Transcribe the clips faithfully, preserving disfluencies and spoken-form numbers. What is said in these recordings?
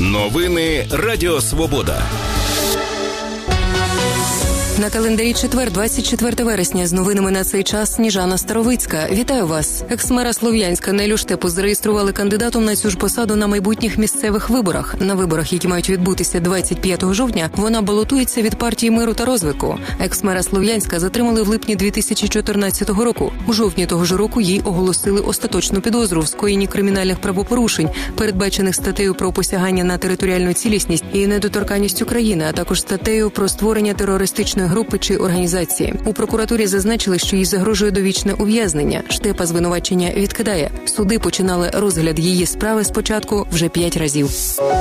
Новини Радіо Свобода. На календарі четвер, двадцять четверте вересня. З новинами на цей час Сніжана Старовицька. Вітаю вас. Екс-мера Слов'янська Нелю Штепу зареєстрували кандидатом на цю ж посаду на майбутніх місцевих виборах. На виборах, які мають відбутися двадцять п'ятого жовтня, вона балотується від партії миру та розвитку. Екс-мера Слов'янська затримали в липні дві тисячі чотирнадцятого року. У жовтні того ж року їй оголосили остаточну підозру в скоєнні кримінальних правопорушень, передбачених статтею про посягання на територіальну цілісність і недоторканність України, а також статтею про створення терористичної групи чи організації. У прокуратурі зазначили, що їй загрожує довічне ув'язнення. Штепа звинувачення відкидає. Суди починали розгляд її справи спочатку вже п'ять разів.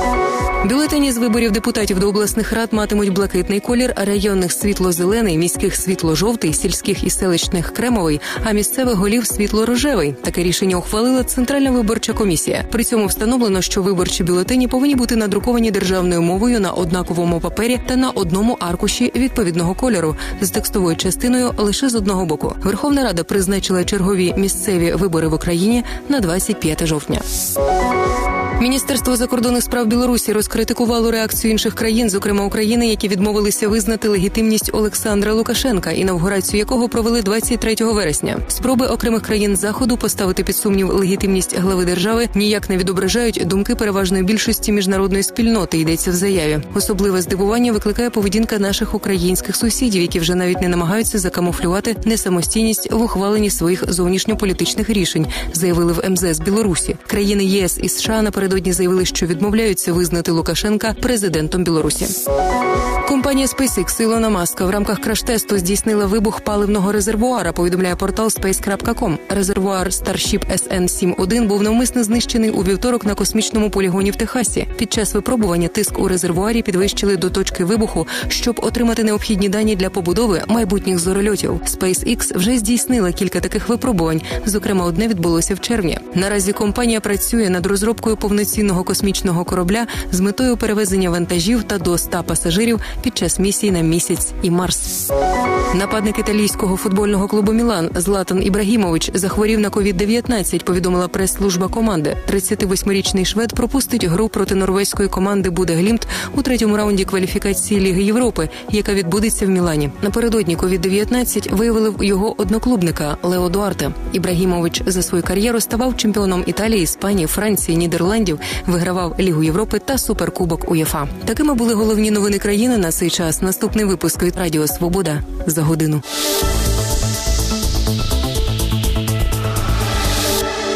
Бюлетені з виборів депутатів до обласних рад матимуть блакитний колір, районних світло-зелений, міських світло-жовтий, сільських і селищних кремовий, а місцевих голів світло-рожевий. Таке рішення ухвалила Центральна виборча комісія. При цьому встановлено, що виборчі бюлетені повинні бути надруковані державною мовою на однаковому папері та на одному аркуші відповідного кольору, з текстовою частиною лише з одного боку. Верховна Рада призначила чергові місцеві вибори в Україні на двадцять п'яте жовтня. Міністерство закордонних справ Білорусі розкритикувало реакцію інших країн, зокрема України, які відмовилися визнати легітимність Олександра Лукашенка, інавгурацію якого провели двадцять третього вересня. Спроби окремих країн Заходу поставити під сумнів легітимність глави держави ніяк не відображають думки переважної більшості міжнародної спільноти, йдеться в заяві. Особливе здивування викликає поведінка наших українських сусідів, які вже навіть не намагаються закамуфлювати несамостійність в ухваленні своїх зовнішньополітичних рішень, заявили в ем зе ес Білорусі. Країни ЄС і США напередодні заявили, що відмовляються визнати Лукашенка президентом Білорусі. Компанія SpaceX Ілона Маска в рамках краш-тесту здійснила вибух паливного резервуара, повідомляє портал спейс крапка ком. Резервуар Starship ес ен сім один був навмисно знищений у вівторок на космічному полігоні в Техасі. Під час випробування тиск у резервуарі підвищили до точки вибуху, щоб отримати необхідні дані для побудови майбутніх зорольотів. SpaceX вже здійснила кілька таких випробувань, зокрема одне відбулося в червні. Наразі компанія працює над розробкою повноцінного космічного корабля з метою перевезення вантажів та до ста пасажирів під час місії на Місяць і Марс. Нападник італійського футбольного клубу «Мілан» Златан Ібрагімович захворів на ковід дев'ятнадцять, повідомила прес-служба команди. тридцятивосьмирічний швед пропустить гру проти норвезької команди Буде Глімт у третьому раунді кваліфікації Ліги Європи, яка відбудеться в Мілані. Напередодні ковід дев'ятнадцять виявили в його одноклубника Лео Дуарте. Ібрагімович за свою кар'єру ставав чемпіоном Італії, Іспанії, Франції, Нідерландів, вигравав Лігу Європи та Суперкубок УЄФА. Такими були головні новини країни на цей час. Наступний випуск від Радіо Свобода за годину.